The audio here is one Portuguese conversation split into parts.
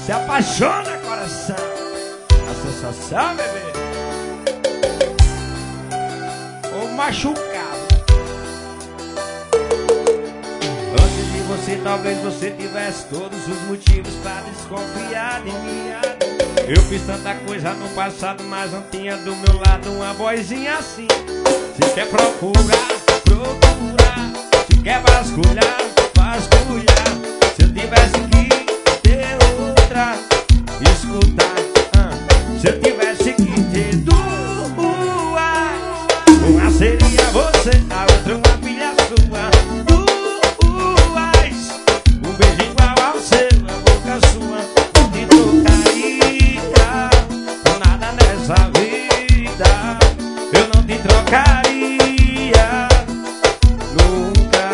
Se apaixona, coração. A sensação, bebê. Ou machucado. Antes de você, talvez você tivesse todos os motivos pra desconfiar de mim. Eu fiz tanta coisa no passado, mas não tinha do meu lado uma vozinha assim. Se quer procurar, procura. Se quer vasculhar, vasculhar. Se eu tivesse que ter outra, escutar. Se eu tivesse que ter duas, uma seria você, a outra uma filha sua. Duas, um beijo igual ao seu, a boca sua. Não te trocaria por nada nessa vida. Eu não te trocaria nunca.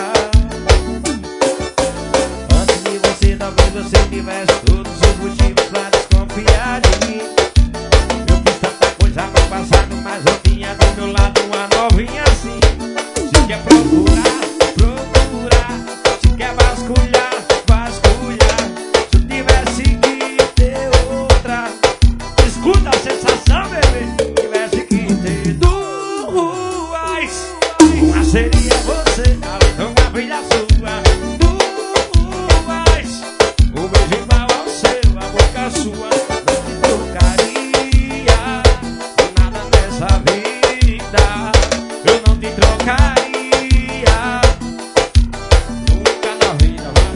Antes de você, talvez você tivesse todos os motivos pra desconfiar de mim. Eu fiz tanta coisa no passado, mas eu tinha do meu lado uma novinha assim. Se quer procurar, procura. Se quer vasculhar, vasculhar. Se eu tivesse que ter outra, escuta a sensação, bebê. Se tivesse que ter duas, uma seria você, a outra uma filha sua. Duas, um beijo igual ao seu, a boca sua. Não te trocaria por nada nessa vida. Eu não te trocaria nunca na vida, vai.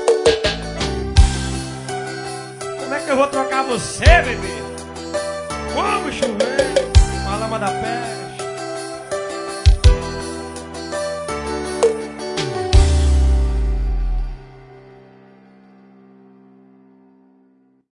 Como é que eu vou trocar você, bebê? Como chover, uma lama da peste.